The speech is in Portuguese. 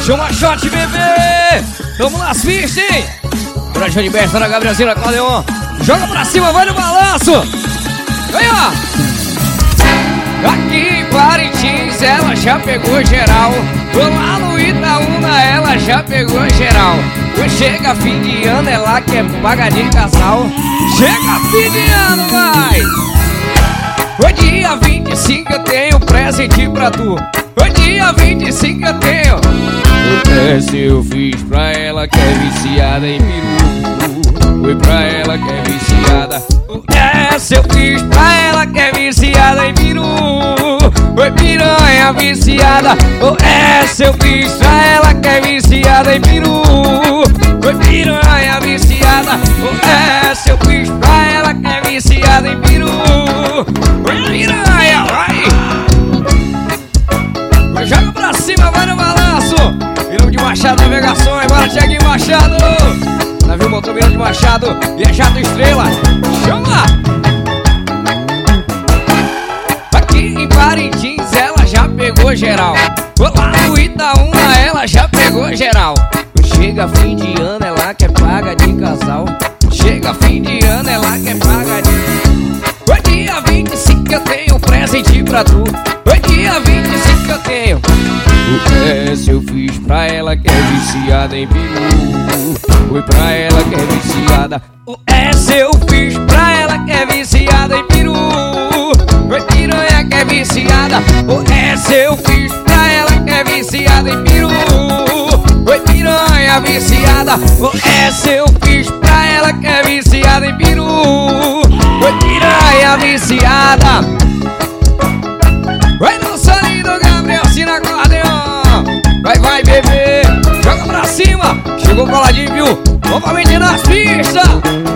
Chama shot, bebê! Tamo nas pistas, hein? Grande Universo da Gabrielzinha Acordeon. Joga pra cima, vai no balanço! Vem, ó! Aqui em Parintins ela já pegou geral. Lá no Itaúna ela já pegou geral. Chega fim de ano ela quer pagar de casal. Chega fim de ano, vai! Hoje dia 25 eu tenho presente pra tu. Hoje dia 25 eu tenho. O teste eu fiz pra ela que é viciada em peru. Foi pra ela que é viciada. O teste eu fiz pra ela que é viciada em peru. Foi piranha viciada. O teste eu fiz pra ela que é viciada em peru. Foi piranha viciada. O teste eu fiz pra ela que é viciada em peru. Foi piranha, vai! Joga pra cima, vai no balanço. Viramos de Machado Navegações, bora Thiaguinho Machado. Navio motor Viramos de Machado e é Jato Estrela. Chama! Aqui em Parintins ela já pegou geral. Lá no Itaúna ela já pegou geral. Chega fim de ano ela quer paga de casal. Chega fim de ano ela quer paga de... Hoje dia 25 eu tenho um presente pra tu. Hoje dia 25 eu tenho. O S eu fiz pra ela que é viciada em peru. Foi pra ela que é viciada. O S eu fiz pra ela que é viciada em peru. Foi piranha que é viciada. O S eu fiz pra ela que é viciada em peru. Foi piranha viciada. O S eu fiz pra ela que é viciada em peru. Foi piranha viciada. Vai dançando do Gabrielzinha Acordeon. Vai, bebê. Joga pra cima. Chegou coladinho, viu? Novamente nas pistas.